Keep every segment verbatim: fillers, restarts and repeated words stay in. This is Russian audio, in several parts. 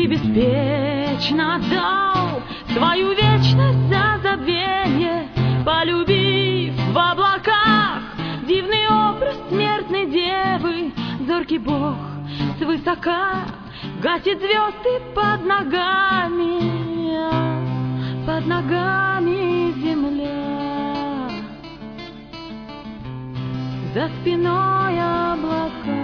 Ты беспечно дал свою вечность за забвенье, полюбив в облаках дивный образ смертной девы. Зоркий Бог свысока гасит звезды под ногами, под ногами земля, за спиной облака.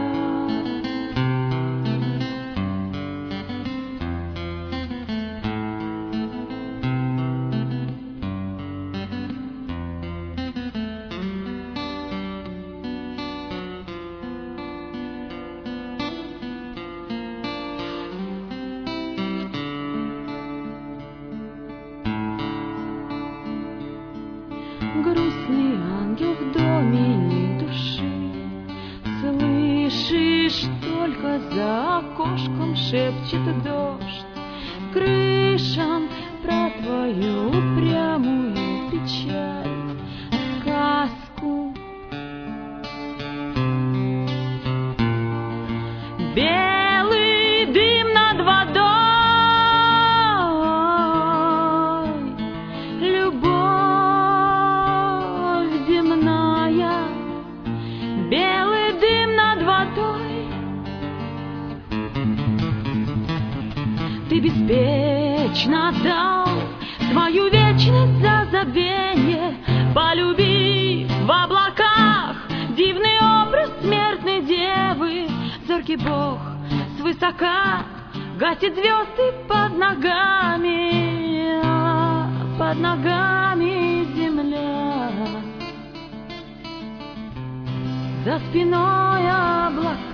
Грустный ангел в доме души, слышишь, только за окошком шепчет дождь крышам про твою упрямую печаль, сказку. Белый дым над водой, любовь земная, белый дым над водой. Ты беспечно дал свою вечность за забвенье, полюбив в облаках дивный образ смертной девы. Зоркий Бог свысока гасит звезды под ногами, под ногами земля, за спиной облака.